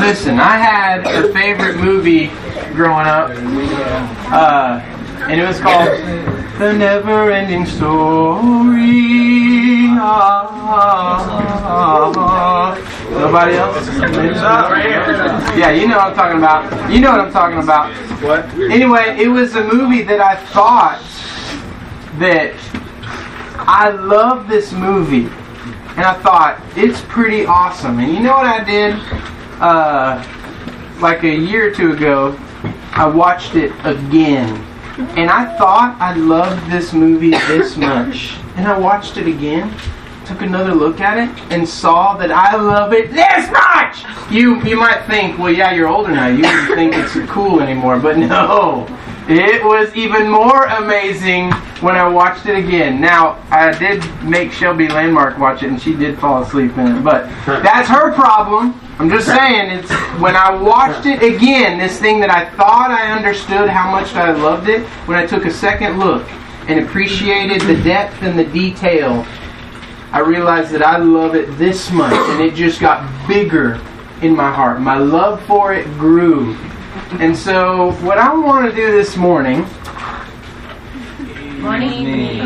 Listen, I had a favorite movie growing up, and it was called The Never Ending Story. Nobody else? Yeah, you know what I'm talking about. You know what I'm talking about. What? Anyway, it was a movie that I thought that I love this movie. And I thought, it's pretty awesome. And you know what I did? Like a year or two ago, I watched it again. And I thought I loved this movie this much. And I watched it again, took another look at it, and saw that I love it this much! You might think, well, yeah, you're older now. You wouldn't think it's cool anymore. But no. It was even more amazing when I watched it again. Now, I did make Shelby Landmark watch it, and she did fall asleep in it. But that's her problem. I'm just saying, it's when I watched it again, this thing that I thought I understood how much I loved it, when I took a second look and appreciated the depth and the detail, I realized that I love it this much, and it just got bigger in my heart. My love for it grew. And so, what I want to do this morning... Morning.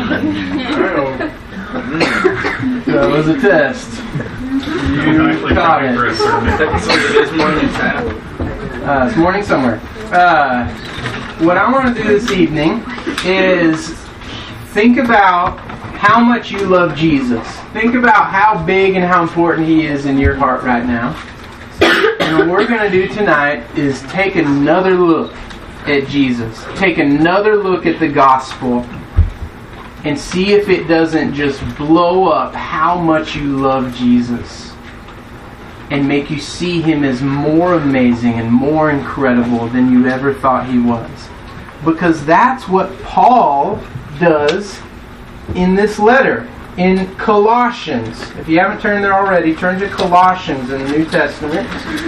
That was a test. You caught it. It's morning somewhere. What I want to do this evening is think about how much you love Jesus. Think about how big and how important He is in your heart right now. And what we're going to do tonight is take another look at Jesus. Take another look at the gospel and see if it doesn't just blow up how much you love Jesus and make you see Him as more amazing and more incredible than you ever thought He was. Because that's what Paul does in this letter. In Colossians. If you haven't turned there already, turn to Colossians in the New Testament.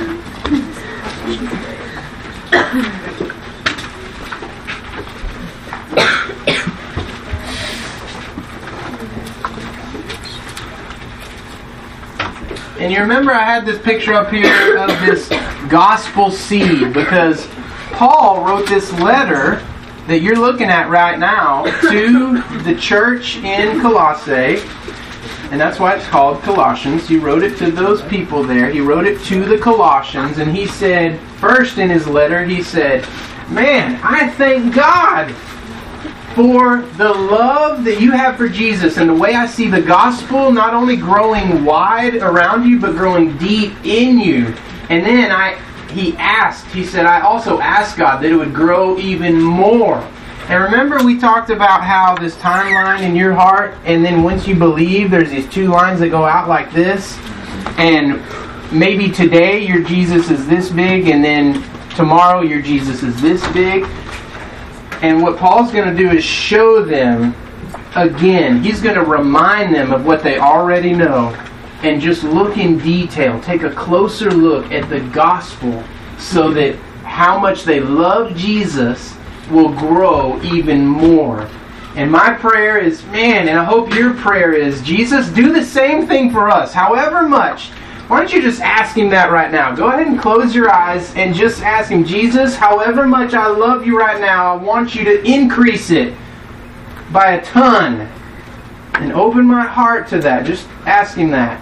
And you remember I had this picture up here of this gospel seed because Paul wrote this letter that you're looking at right now to the church in Colossae, and that's why it's called Colossians. He wrote it to those people there. He wrote it to the Colossians, and he said, first in his letter, he said, man, I thank God for the love that you have for Jesus and the way I see the gospel not only growing wide around you, but growing deep in you. And then he said, I also asked God that it would grow even more. And remember we talked about how this timeline in your heart, and then once you believe, there's these two lines that go out like this. And maybe today your Jesus is this big, and then tomorrow your Jesus is this big. And what Paul's going to do is show them again. He's going to remind them of what they already know. And just look in detail, take a closer look at the gospel so that how much they love Jesus will grow even more. And my prayer is, man, and I hope your prayer is, Jesus, do the same thing for us, however much. Why don't you just ask Him that right now? Go ahead and close your eyes and just ask Him, Jesus, however much I love you right now, I want you to increase it by a ton. And open my heart to that. Just ask Him that.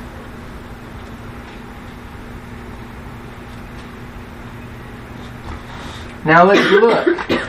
Now let's look.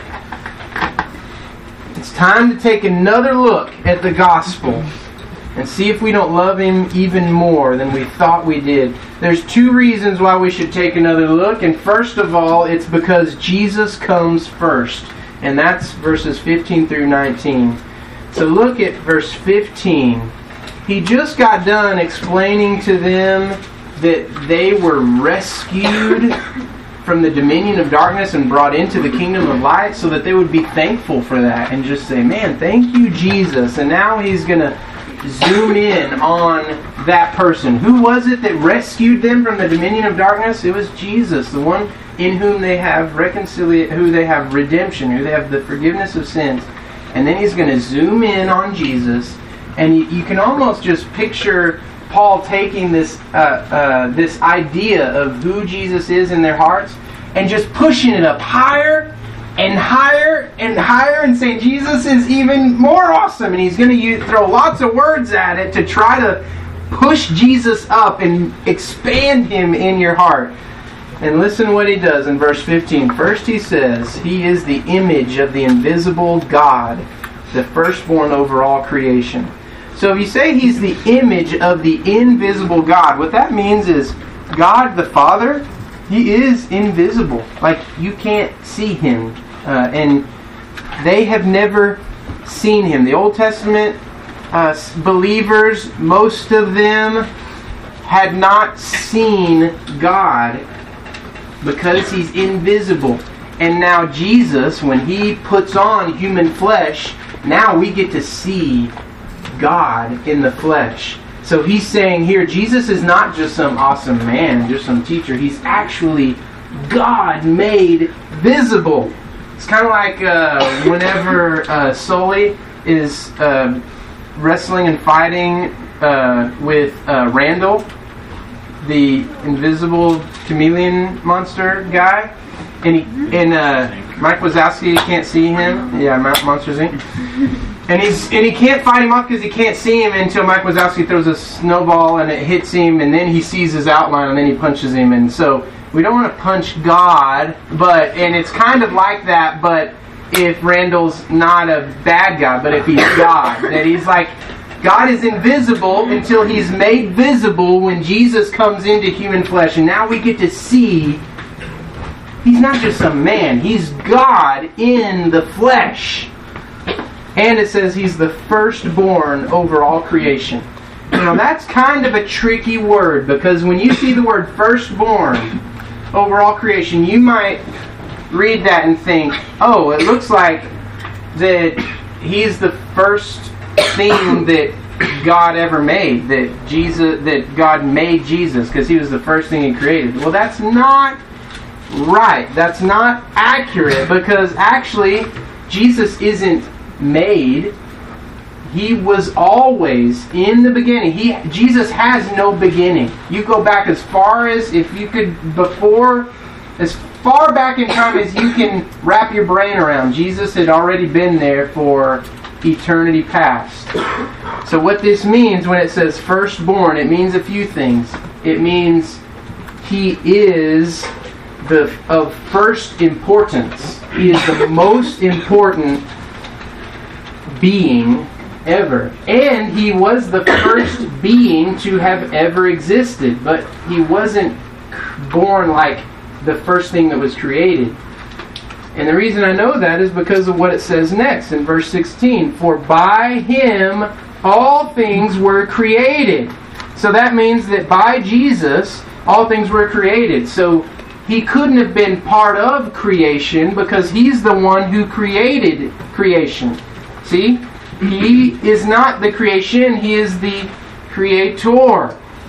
It's time to take another look at the gospel and see if we don't love Him even more than we thought we did. There's two reasons why we should take another look. And first of all, it's because Jesus comes first. And that's verses 15 through 19. So look at verse 15. He just got done explaining to them that they were rescued from the dominion of darkness and brought into the kingdom of light, so that they would be thankful for that and just say, man, thank you, Jesus. And now he's going to zoom in on that person. Who was it that rescued them from the dominion of darkness? It was Jesus, the one in whom they have who they have redemption, who they have the forgiveness of sins. And then he's going to zoom in on Jesus, and you can almost just picture Paul taking this this idea of who Jesus is in their hearts and just pushing it up higher and higher and higher and saying Jesus is even more awesome, and he's going to throw lots of words at it to try to push Jesus up and expand him in your heart. And listen what he does in verse 15. First he says, he is the image of the invisible God, the firstborn over all creation. So if you say he's the image of the invisible God, what that means is God the Father, he is invisible. Like, you can't see him. And they have never seen him. The Old Testament believers, most of them had not seen God because he's invisible. And now Jesus, when he puts on human flesh, now we get to see God in the flesh. So he's saying here, Jesus is not just some awesome man, just some teacher. He's actually God made visible. It's kind of like whenever Sully is wrestling and fighting with Randall, the invisible chameleon monster guy, and Mike Wazowski can't see him. Yeah, Monsters Inc. And he can't fight him off because he can't see him until Mike Wazowski throws a snowball and it hits him, and then he sees his outline and then he punches him. And so we don't want to punch God, and it's kind of like that, but if Randall's not a bad guy, but if he's God, that he's like, God is invisible until he's made visible when Jesus comes into human flesh. And now we get to see he's not just a man, he's God in the flesh. And it says he's the firstborn over all creation. Now that's kind of a tricky word, because when you see the word firstborn over all creation, you might read that and think, oh, it looks like that he's the first thing that God ever made, that God made Jesus because he was the first thing he created. Well, that's not right. That's not accurate, because actually Jesus isn't made. He was always in the beginning. Jesus has no beginning. You go back as far as, if you could, as far back in time as you can wrap your brain around, Jesus had already been there for eternity past. So what this means when it says firstborn, it means a few things. It means he is of first importance. He is the most important being ever. And he was the first being to have ever existed. But he wasn't born like the first thing that was created. And the reason I know that is because of what it says next in verse 16. For by him all things were created. So that means that by Jesus all things were created. So he couldn't have been part of creation because he's the one who created creation. See? He is not the creation, he is the creator.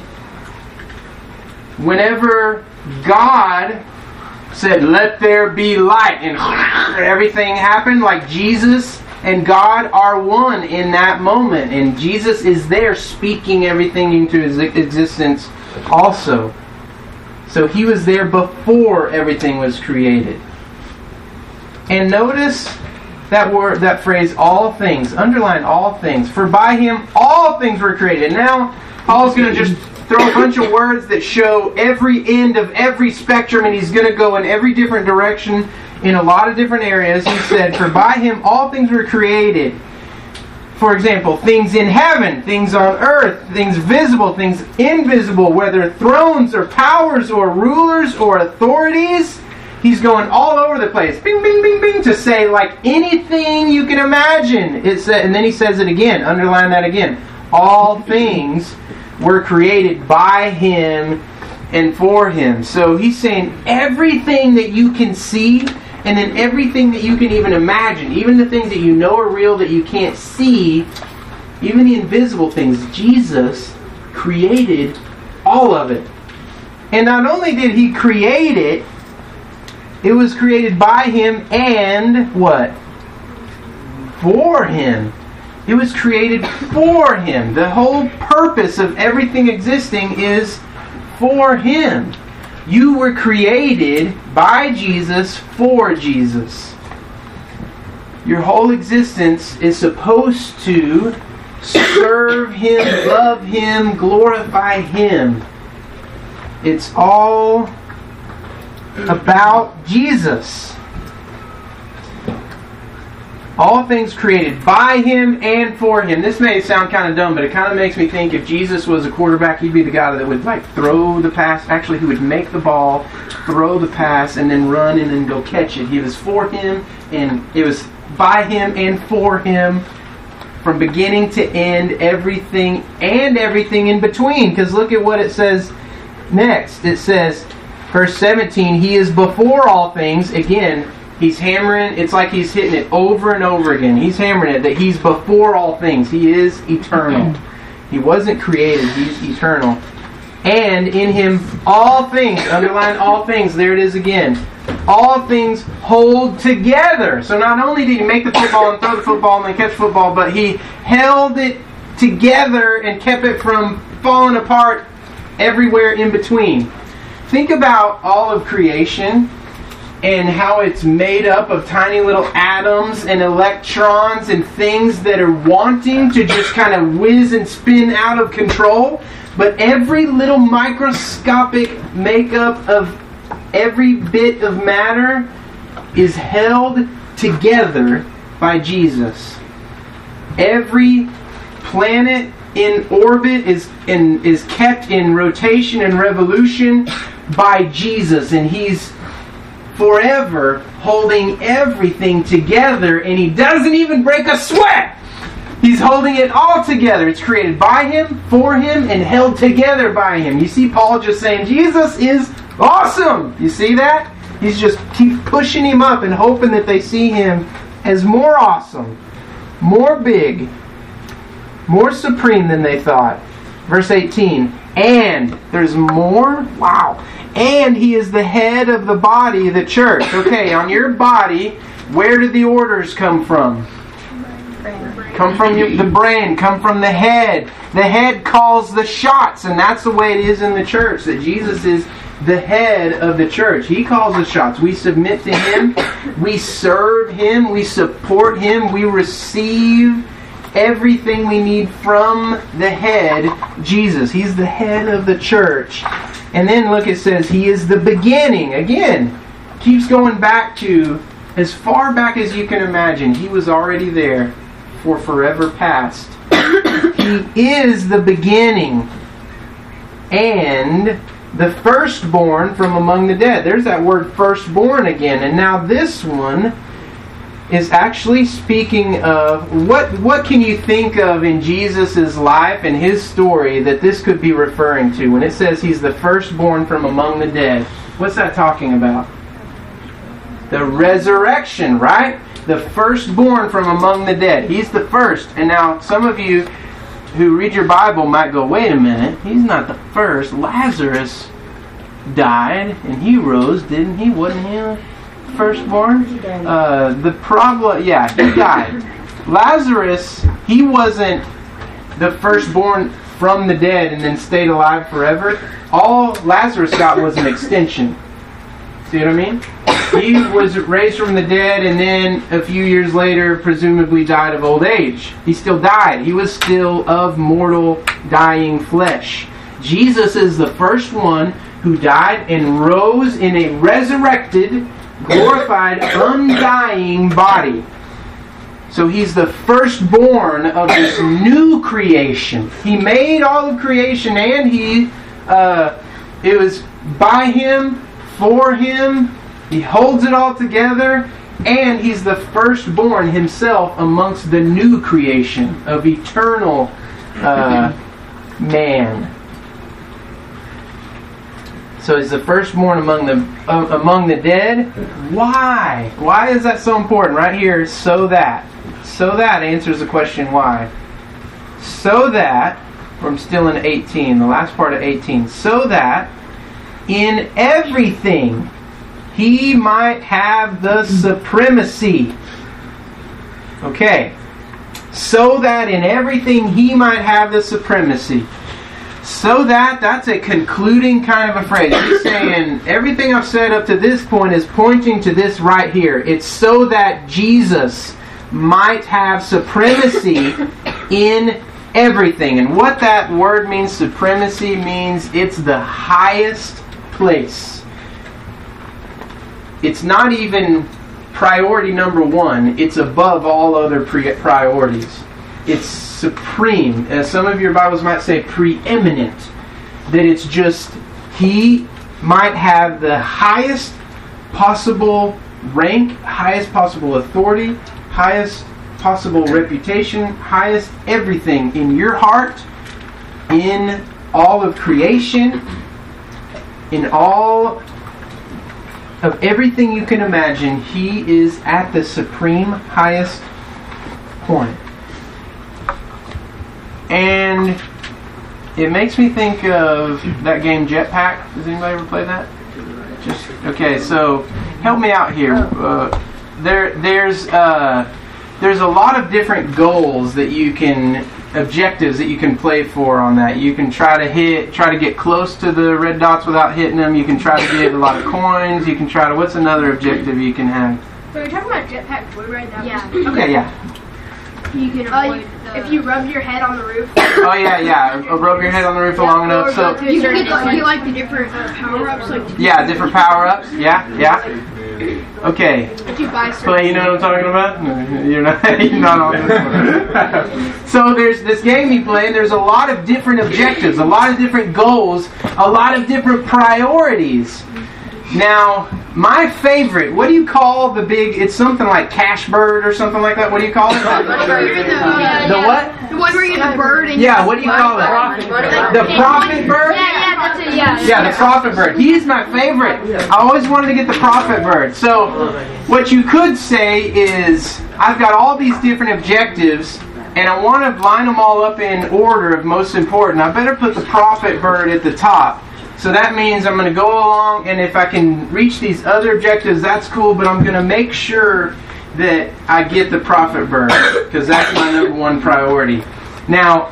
Whenever God said, let there be light, and everything happened, like Jesus and God are one in that moment. And Jesus is there speaking everything into his existence also. So he was there before everything was created. And notice that word, that phrase, all things. Underline all things. For by him all things were created. Now, Paul's going to just throw a bunch of words that show every end of every spectrum, and he's going to go in every different direction in a lot of different areas. He said, for by him all things were created. For example, things in heaven, things on earth, things visible, things invisible, whether thrones or powers or rulers or authorities. He's going all over the place, bing, bing, bing, bing, to say like anything you can imagine. And then he says it again, underline that again. All things were created by him and for him. So he's saying everything that you can see, and then everything that you can even imagine, even the things that you know are real that you can't see, even the invisible things, Jesus created all of it. And not only did he create it, it was created by him and what? For him. It was created for Him. The whole purpose of everything existing is for Him. You were created by Jesus for Jesus. Your whole existence is supposed to serve Him, love Him, glorify Him. It's all about Jesus. All things created by Him and for Him. This may sound kind of dumb, but it kind of makes me think if Jesus was a quarterback, He'd be the guy that would throw the pass. Actually, He would make the ball, throw the pass, and then run and then go catch it. He was for Him, and it was by Him and for Him from beginning to end, everything and everything in between. Because look at what it says next. It says, verse 17, He is before all things. Again, He's hammering, it's like He's hitting it over and over again. He's hammering it that He's before all things. He is eternal. He wasn't created, He's eternal. And in Him all things, underline all things, there it is again. All things hold together. So not only did He make the football and throw the football and then catch football, but He held it together and kept it from falling apart everywhere in between. Think about all of creation and how it's made up of tiny little atoms and electrons and things that are wanting to just kind of whiz and spin out of control. But every little microscopic makeup of every bit of matter is held together by Jesus. Every planet in orbit is kept in rotation and revolution by Jesus, and He's forever holding everything together, and He doesn't even break a sweat. He's holding it all together. It's created by Him, for Him, and held together by Him. You see Paul just saying, Jesus is awesome. You see that? He's just keep pushing Him up and hoping that they see Him as more awesome, more big, more supreme than they thought. Verse 18, and there's more? Wow. And He is the head of the body, the church. Okay, on your body, where do the orders come from? Come from the brain, come from the head. The head calls the shots, and that's the way it is in the church, that Jesus is the head of the church. He calls the shots. We submit to Him, we serve Him, we support Him, we receive everything we need from the head, Jesus. He's the head of the church. And then look, it says He is the beginning. Again, keeps going back to as far back as you can imagine. He was already there for forever past. He is the beginning and the firstborn from among the dead. There's that word firstborn again. And now this one is actually speaking of what can you think of in Jesus' life and His story that this could be referring to? When it says He's the firstborn from among the dead, what's that talking about? The resurrection, right? The firstborn from among the dead. He's the first. And now some of you who read your Bible might go, wait a minute, He's not the first. Lazarus died and he rose, didn't he? Wasn't he the firstborn? He died. The problem, yeah, he died. Lazarus, he wasn't the firstborn from the dead and then stayed alive forever. All Lazarus got was an extension. See what I mean? He was raised from the dead and then a few years later presumably died of old age. He still died. He was still of mortal, dying flesh. Jesus is the first one who died and rose in a resurrected, glorified, undying body. So He's the firstborn of this new creation. He made all of creation, and it was by Him, for Him. He holds it all together, and He's the firstborn Himself amongst the new creation of eternal man. So He's the firstborn among the dead. Why? Why is that so important? Right here, so that. So that answers the question why. So that, I'm still in 18, the last part of 18. So that in everything He might have the supremacy. Okay. So that in everything He might have the supremacy. So that's a concluding kind of a phrase. He's saying everything I've said up to this point is pointing to this right here. It's so that Jesus might have supremacy in everything. And what that word means, supremacy, means it's the highest place. It's not even priority number one. It's above all other priorities. It's supreme. As some of your Bibles might say, preeminent. That it's just, He might have the highest possible rank, highest possible authority, highest possible reputation, highest everything in your heart, in all of creation, in all of everything you can imagine. He is at the supreme highest point. And it makes me think of that game Jetpack. Does anybody ever play that? Okay, so help me out here. There's a lot of different goals that you can, objectives that you can play for on that. You can try to get close to the red dots without hitting them. You can try to get a lot of coins. You can try to, what's another objective you can have? So you're talking about Jetpack Joyride right now? Yeah. Okay, yeah. You can avoid if you rub your head on the roof. Oh yeah. Rub your head on the roof long enough. So you can get like the different power-ups. Like different power-ups. Yeah. Okay. If you buy So you know what I'm talking about? No, you're not on this one. So there's this game you play, and there's a lot of different objectives, a lot of different goals, a lot of different priorities. Now, my favorite, what do you call the big, it's something like Cash Bird or something like that. What do you call it? The what? The one where you get a bird and what do you call it? The Prophet Bird? That's it, Yeah, the Prophet Bird. He's my favorite. I always wanted to get the Prophet Bird. So, what you could say is, I've got all these different objectives, and I want to line them all up in order of most important. I better put the Prophet Bird at the top. So that means I'm going to go along, and if I can reach these other objectives, that's cool, but I'm going to make sure that I get the Prophet Bird, because that's my number one priority. Now,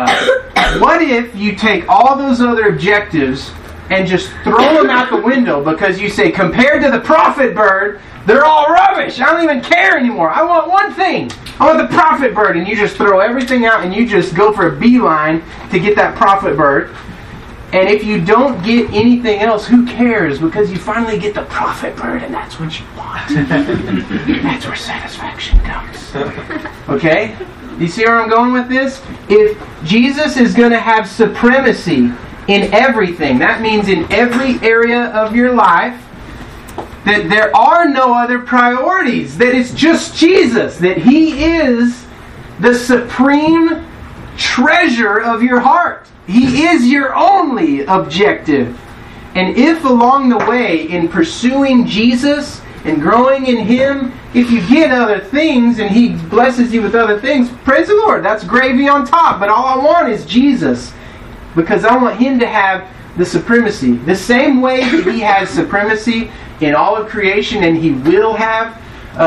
what if you take all those other objectives and just throw them out the window, because you say, compared to the Prophet Bird, they're all rubbish. I don't even care anymore. I want one thing. I want the Prophet Bird, and you just throw everything out, and you just go for a beeline to get that Prophet Bird. And if you don't get anything else, who cares? Because you finally get the Prophet Bird, and that's what you want. That's where satisfaction comes. Okay? You see where I'm going with this? If Jesus is going to have supremacy in everything, that means in every area of your life, that there are no other priorities, that it's just Jesus, that He is the supreme treasure of your heart. He is your only objective. And if along the way, in pursuing Jesus and growing in Him, if you get other things and He blesses you with other things, praise the Lord, that's gravy on top. But all I want is Jesus, because I want Him to have the supremacy. The same way that He has supremacy in all of creation, and He will have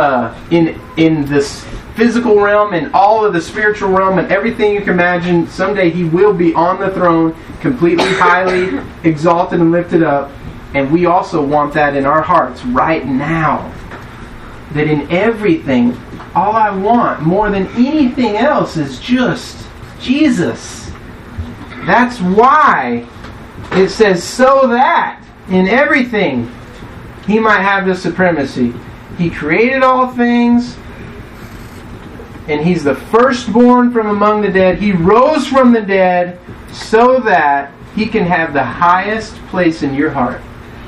in this physical realm and all of the spiritual realm and everything you can imagine, someday He will be on the throne, completely highly exalted and lifted up. And we also want that in our hearts right now. That in everything, all I want more than anything else is just Jesus. That's why it says, so that in everything He might have the supremacy. He created all things, and He's the firstborn from among the dead. He rose from the dead so that He can have the highest place in your heart.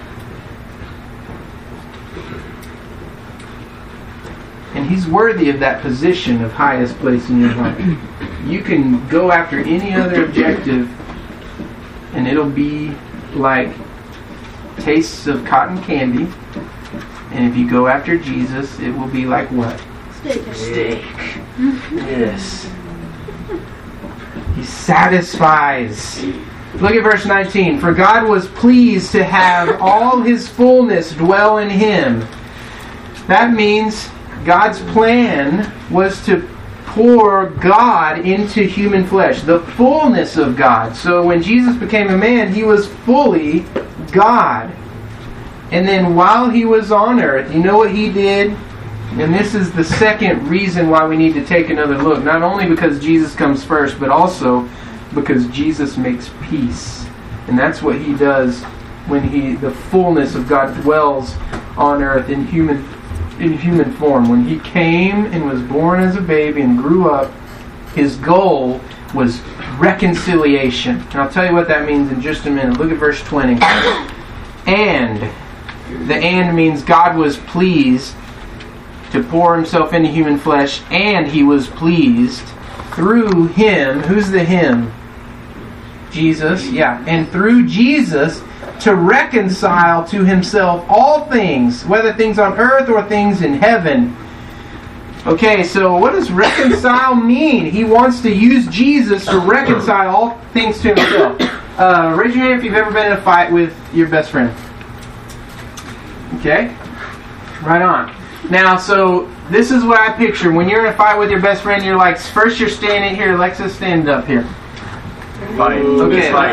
And He's worthy of that position of highest place in your heart. You can go after any other objective, and it'll be like tastes of cotton candy. And if you go after Jesus, it will be like what? Steak. Yes. He satisfies. Look at verse 19. For God was pleased to have all His fullness dwell in Him. That means God's plan was to pour God into human flesh, the fullness of God. So when Jesus became a man, he was fully God. And then while he was on earth, you know what he did? And this is the second reason why we need to take another look. Not only because Jesus comes first, but also because Jesus makes peace. And that's what he does when the fullness of God dwells on earth in human form. When he came and was born as a baby and grew up, his goal was reconciliation. And I'll tell you what that means in just a minute. Look at verse 20. And the "and" means God was pleased to pour himself into human flesh, and he was pleased through him. Who's the him? Jesus. Yeah. And through Jesus to reconcile to himself all things, whether things on earth or things in heaven. Okay, so what does reconcile mean? He wants to use Jesus to reconcile all things to himself. Raise your hand if you've ever been in a fight with your best friend. Okay? Right on. Now, so this is what I picture. When you're in a fight with your best friend, you're like, first you're standing here, Alexis, stand up here. Fight. Okay, let's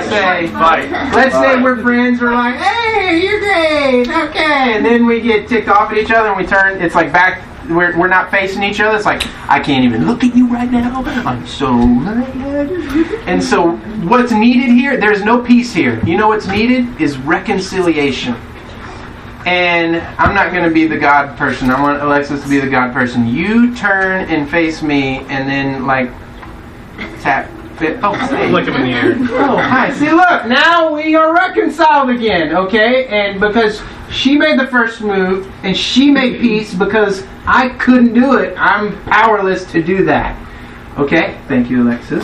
say we're friends, we're like, hey, you're great, okay. And then we get ticked off at each other and we turn, it's like back, we're not facing each other. It's like, I can't even look at you right now. I'm so mad. And so what's needed here, there's no peace here. You know what's needed is reconciliation. And I'm not going to be the God person. I want Alexis to be the God person. You turn and face me and then like tap. Oh, hey. Flick him in the air. Oh, hi. See, look, now we are reconciled again, okay? And because she made the first move, and she made peace because I couldn't do it, I'm powerless to do that. Okay? Thank you, Alexis.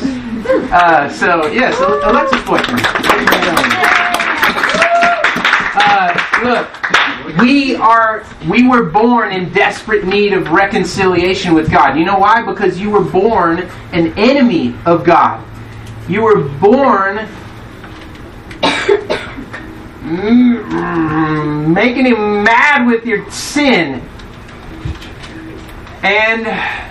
Yes, Alexis boyfriend. Look, we were born in desperate need of reconciliation with God. You know why? Because you were born an enemy of God. You were born making him mad with your sin. And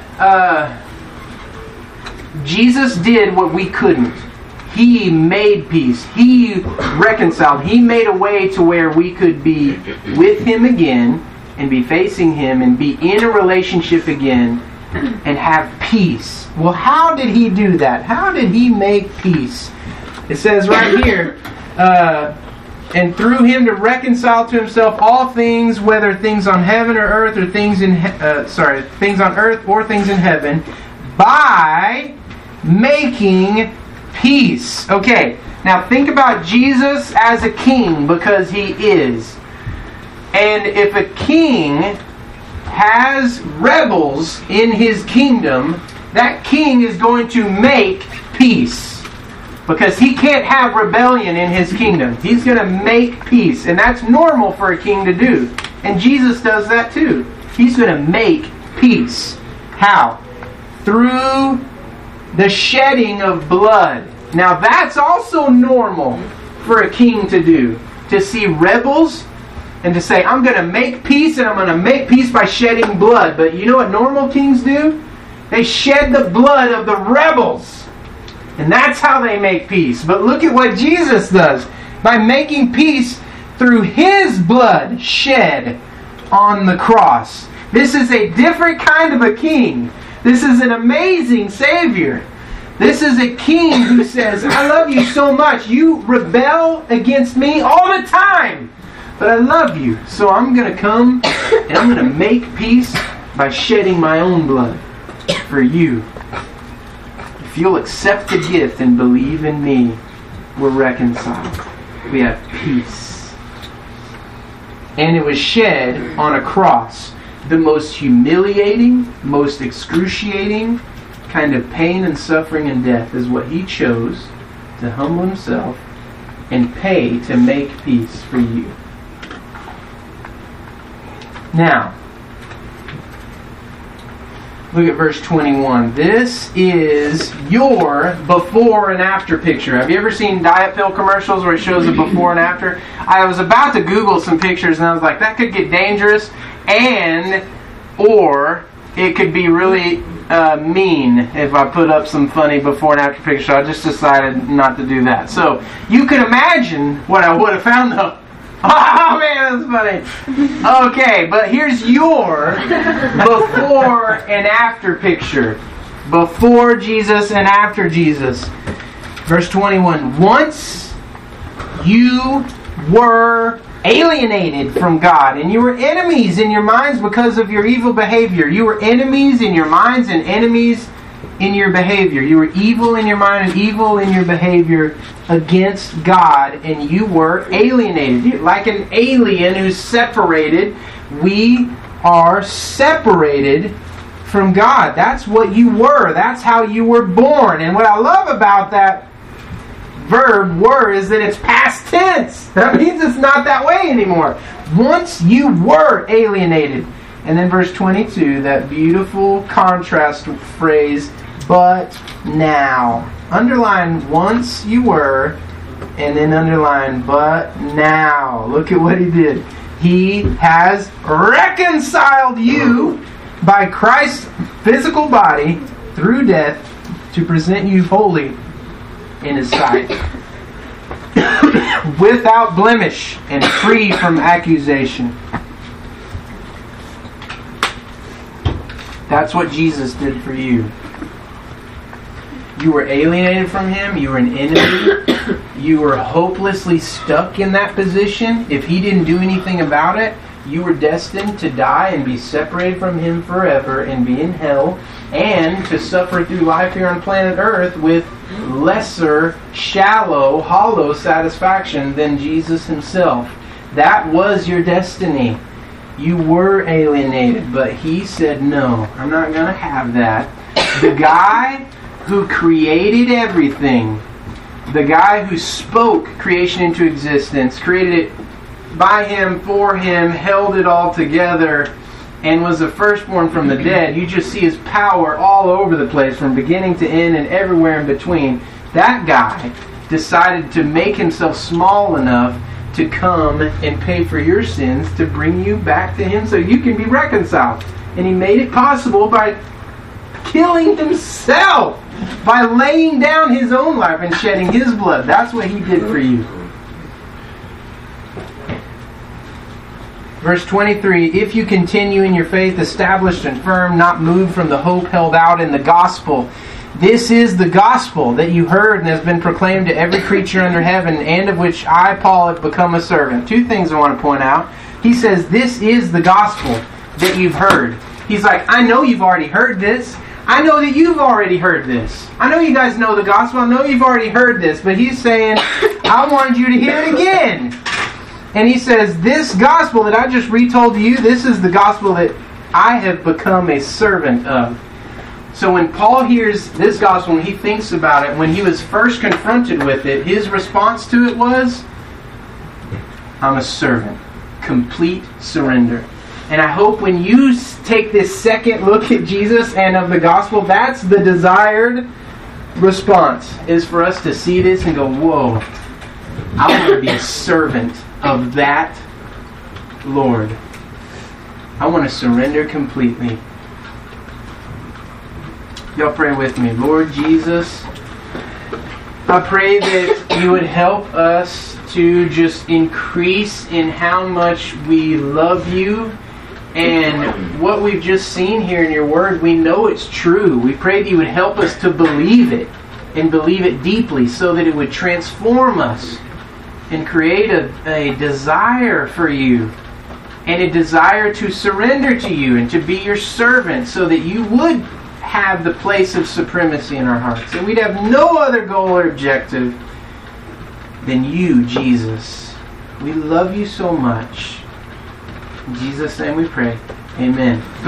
Jesus did what we couldn't. He made peace. He reconciled. He made a way to where we could be with him again and be facing him and be in a relationship again and have peace. Well, how did he do that? How did he make peace? It says right here, and through him to reconcile to himself all things, whether things on heaven or earth or things things on earth or things in heaven, by making peace. Okay, now think about Jesus as a king, because he is. And if a king has rebels in his kingdom, that king is going to make peace. Because he can't have rebellion in his kingdom. He's going to make peace. And that's normal for a king to do. And Jesus does that too. He's going to make peace. How? Through the shedding of blood. Now that's also normal for a king to do. To see rebels and to say, I'm going to make peace, and I'm going to make peace by shedding blood. But you know what normal kings do? They shed the blood of the rebels. And that's how they make peace. But look at what Jesus does. By making peace through his blood shed on the cross. This is a different kind of a king. This is an amazing Savior. This is a king who says, I love you so much. You rebel against me all the time. But I love you. So I'm going to come and I'm going to make peace by shedding my own blood for you. If you'll accept the gift and believe in me, we're reconciled. We have peace. And it was shed on a cross. The most humiliating, most excruciating kind of pain and suffering and death is what he chose to humble himself and pay to make peace for you. Now, look at verse 21. This is your before and after picture. Have you ever seen diet pill commercials where it shows a before and after? I was about to Google some pictures and I was like, that could get dangerous, or it could be really mean if I put up some funny before and after pictures. I just decided not to do that. So you can imagine what I would have found though. Oh man, that's funny. Okay, but here's your before and after picture. Before Jesus and after Jesus. Verse 21. Once you were alienated from God, and you were enemies in your minds because of your evil behavior. You were enemies in your minds and enemies in your behavior. You were evil in your mind and evil in your behavior against God, and you were alienated. Like an alien who's separated, we are separated from God. That's what you were. That's how you were born. And what I love about that verb were is that it's past tense. That means it's not that way anymore. Once you were alienated. And then verse 22, that beautiful contrast phrase, but now. Underline once you were, and then underline but now. Look at what he did. He has reconciled you by Christ's physical body through death to present you holy in His sight, without blemish and free from accusation. That's what Jesus did for you. You were alienated from Him. You were an enemy. You were hopelessly stuck in that position. If He didn't do anything about it, you were destined to die and be separated from Him forever and be in hell, and to suffer through life here on planet Earth with lesser, shallow, hollow satisfaction than Jesus Himself. That was your destiny. You were alienated, but He said, no, I'm not going to have that. The guy who created everything, the guy who spoke creation into existence, created it by Him, for Him, held it all together, and was the firstborn from the dead. You just see His power all over the place, from beginning to end and everywhere in between. That guy decided to make Himself small enough to come and pay for your sins, to bring you back to Him so you can be reconciled. And He made it possible by killing Himself, by laying down His own life and shedding His blood. That's what He did for you. Verse 23, if you continue in your faith, established and firm, not moved from the hope held out in the gospel. This is the gospel that you heard and has been proclaimed to every creature under heaven, and of which I, Paul, have become a servant. Two things I want to point out. He says, this is the gospel that you've heard. He's like, I know you've already heard this. I know that you've already heard this. I know you guys know the gospel. I know you've already heard this. But he's saying, I wanted you to hear it again. And he says, this gospel that I just retold to you, this is the gospel that I have become a servant of. So when Paul hears this gospel, when he thinks about it, when he was first confronted with it, his response to it was, I'm a servant. Complete surrender. And I hope when you take this second look at Jesus and of the gospel, that's the desired response, is for us to see this and go, whoa, I want to be a servant of that Lord. I want to surrender completely. Y'all pray with me. Lord Jesus, I pray that you would help us to just increase in how much we love you. And what we've just seen here in your word, we know it's true. We pray that you would help us to believe it, and believe it deeply, so that it would transform us and create a desire for you, and a desire to surrender to you and to be your servant, so that you would have the place of supremacy in our hearts. And we'd have no other goal or objective than you, Jesus. We love you so much. In Jesus' name we pray. Amen.